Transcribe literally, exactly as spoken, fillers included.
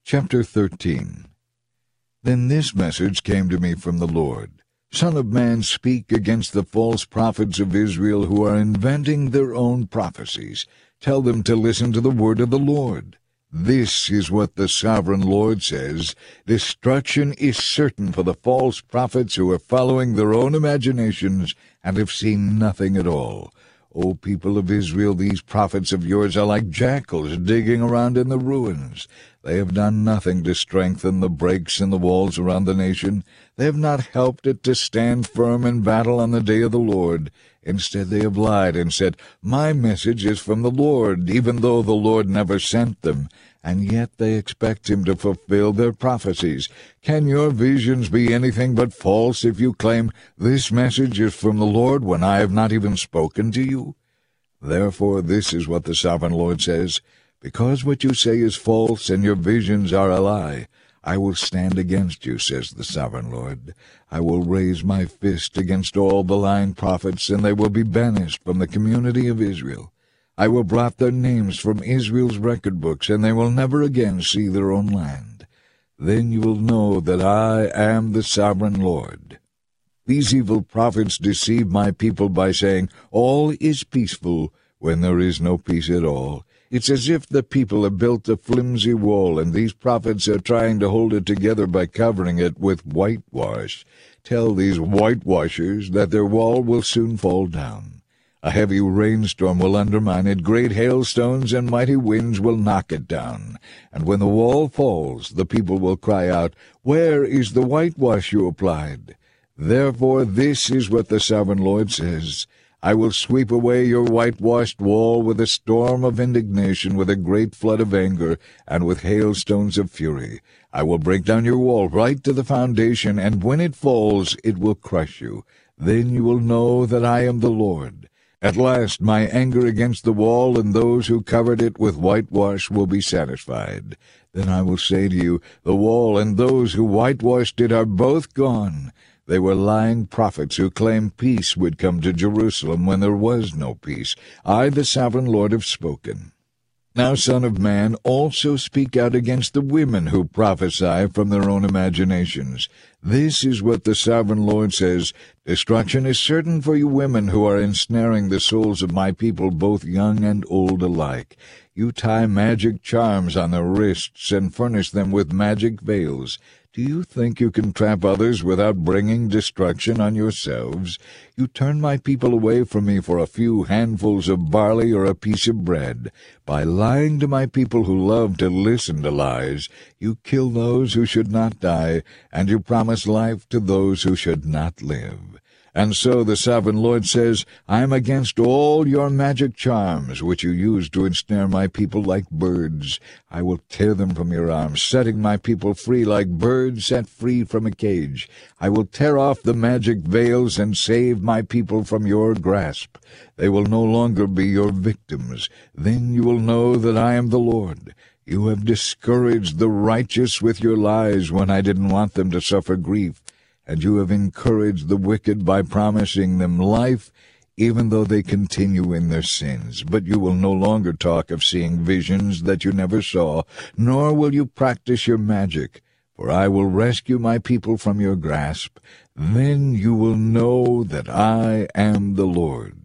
Chapter thirteen. Then this message came to me from the Lord. Son of man, speak against the false prophets of Israel who are inventing their own prophecies. Tell them to listen to the word of the Lord. This is what the sovereign Lord says. Destruction is certain for the false prophets who are following their own imaginations and have seen nothing at all. O people of Israel, these prophets of yours are like jackals digging around in the ruins. They have done nothing to strengthen the breaks in the walls around the nation. They have not helped it to stand firm in battle on the day of the Lord. Instead, they have lied and said, My message is from the Lord, even though the Lord never sent them. And yet they expect him to fulfill their prophecies. Can your visions be anything but false if you claim, This message is from the Lord, when I have not even spoken to you? Therefore this is what the sovereign Lord says, Because what you say is false and your visions are a lie, I will stand against you, says the sovereign Lord. I will raise my fist against all the lying prophets, and they will be banished from the community of Israel. I will blot their names from Israel's record books, and they will never again see their own land. Then you will know that I am the sovereign Lord. These evil prophets deceive my people by saying, All is peaceful, when there is no peace at all. It's as if the people have built a flimsy wall, and these prophets are trying to hold it together by covering it with whitewash. Tell these whitewashers that their wall will soon fall down. A heavy rainstorm will undermine it, great hailstones and mighty winds will knock it down. And when the wall falls, the people will cry out, Where is the whitewash you applied? Therefore this is what the sovereign Lord says, I will sweep away your whitewashed wall with a storm of indignation, with a great flood of anger, and with hailstones of fury. I will break down your wall right to the foundation, and when it falls, it will crush you. Then you will know that I am the Lord. At last my anger against the wall and those who covered it with whitewash will be satisfied. Then I will say to you, The wall and those who whitewashed it are both gone. They were lying prophets who claimed peace would come to Jerusalem when there was no peace. I, the sovereign Lord, have spoken. Now, son of man, also speak out against the women who prophesy from their own imaginations. This is what the sovereign Lord says, Destruction is certain for you women who are ensnaring the souls of my people, both young and old alike. You tie magic charms on their wrists and furnish them with magic veils. Do you think you can trap others without bringing destruction on yourselves? You turn my people away from me for a few handfuls of barley or a piece of bread. By lying to my people who love to listen to lies, you kill those who should not die, and you promise life to those who should not live. And so the sovereign Lord says, I am against all your magic charms, which you use to ensnare my people like birds. I will tear them from your arms, setting my people free like birds set free from a cage. I will tear off the magic veils and save my people from your grasp. They will no longer be your victims. Then you will know that I am the Lord. You have discouraged the righteous with your lies when I didn't want them to suffer grief. And you have encouraged the wicked by promising them life, even though they continue in their sins. But you will no longer talk of seeing visions that you never saw, nor will you practice your magic, for I will rescue my people from your grasp. Then you will know that I am the Lord.